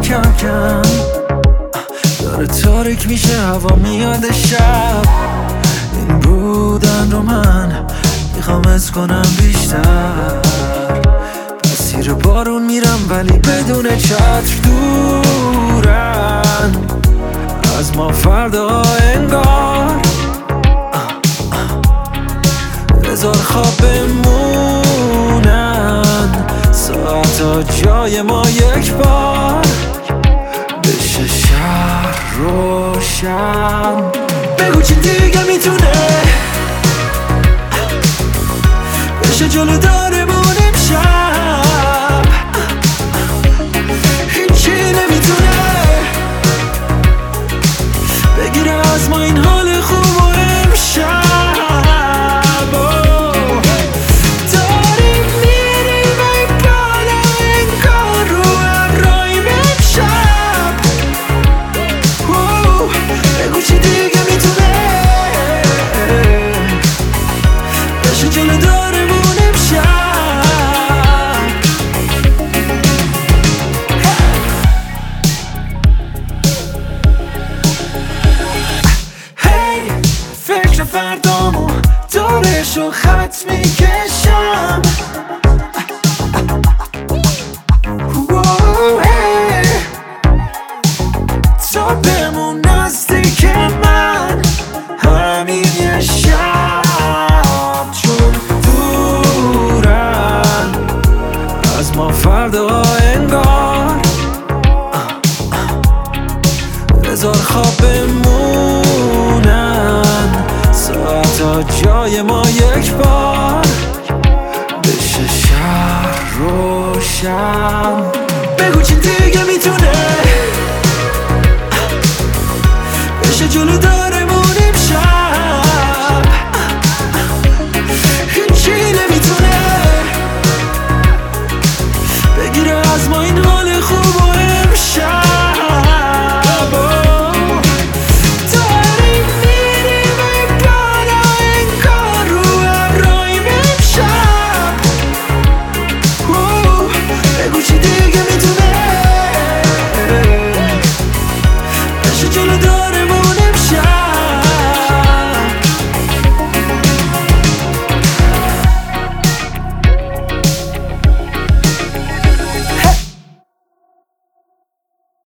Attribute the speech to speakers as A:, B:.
A: کم کم داره تاریک میشه، هوا میاد شب. این بودن رو من میخوام از کنم بیشتر. مسیر بارون میرم ولی بدون چتر، دورن از ما فردا انگار. بذار خواب بمونن ساعتا جای ما یک بار، بشه شهر روشن. بگو چی دیگه میتونه بشه جلو دارمون امشب. هیچی نمیتونه بگیره از ما این حال خوب و امشب. فردامو دورشو خط میکشم. تا بمون نزدیک من همین یه شب، چون دورن از ما فردا انگار. بذار خواب بمونن ساعتا جای ما یک بار، بشه شهر روشن. بگو چی دیگه میتونه بشه جلو دار